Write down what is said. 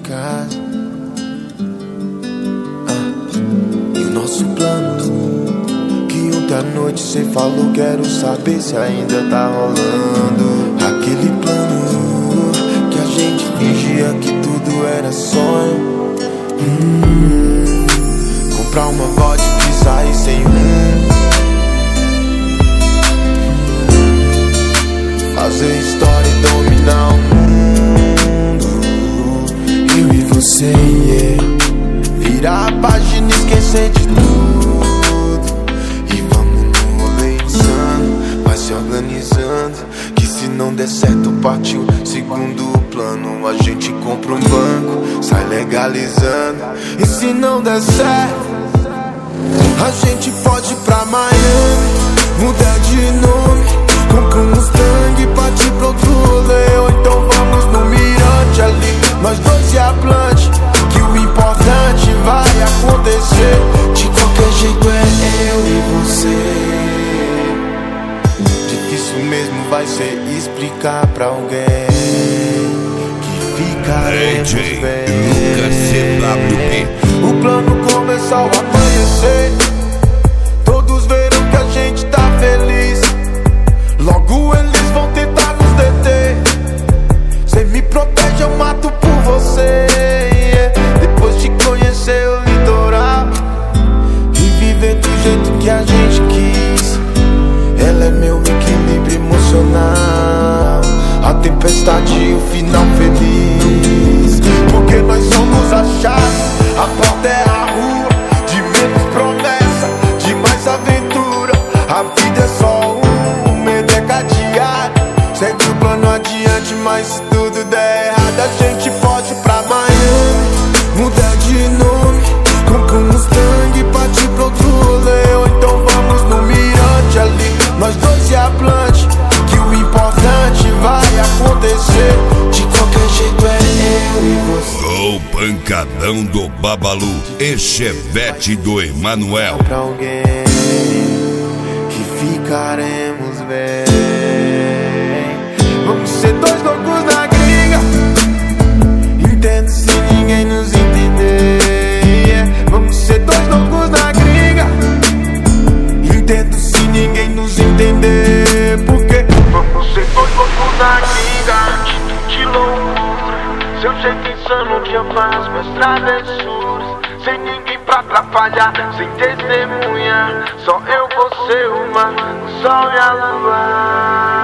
casa. E o nosso plano, que ontem à noite cê falou, quero saber se ainda tá rolando. Aquele plano que a gente fingia que tudo era sonho. Comprar uma vodka e sair sem fazer história e dominar o mundo. Eu e você, yeah. Virar a página e esquecer de tudo. E vamos no rolê insano, vai se organizando, que se não der certo partiu segundo plano. A gente compra um banco, sai legalizando. E se não der certo, a gente pode ir pra Miami, mudar de nome, compra um Mustang e partir pro outro rolê. Ou então vamos no mirante ali, nós dois e a Plante, que o importante vai acontecer. De qualquer jeito é eu e você. Difícil mesmo vai ser explicar pra alguém que ficaremos bem. O plano começou a amanhecer, todos verão que a gente tá feliz. Logo eles vão tentar nos deter. Cê me protege, eu mato por você, yeah. Depois de conhecer o litoral e viver do jeito que a gente quis, ela é meu equilíbrio emocional, a tempestade e o final feliz. Porque nós somos a chave, a porta é a rua, de menos promessa, de mais aventura. A vida é só medo é cadeado, segue o plano adiante, mas se tudo der errado, a gente pode ir pra Miami, mudar de nome, compra um Mustang e partir pro outro rolê. Ou então vamos no mirante ali, nós dois e a Plante, que o importante vai acontecer. De qualquer jeito é eu e você. O pancadão do Babalu e Chevette do Emanuel. Pra alguém que ficaremos bem. Vamos ser dois loucos na gringa, entendo se ninguém nos entender, yeah. Vamos ser dois loucos na gringa, entendo se ninguém nos entender. Porque vamos ser dois loucos na gringa, de loucura, seu jeito insano que eu faço minhas travessuras, sem ninguém pra atrapalhar, sem testemunha, só eu, você, o mar, o sol e a lua.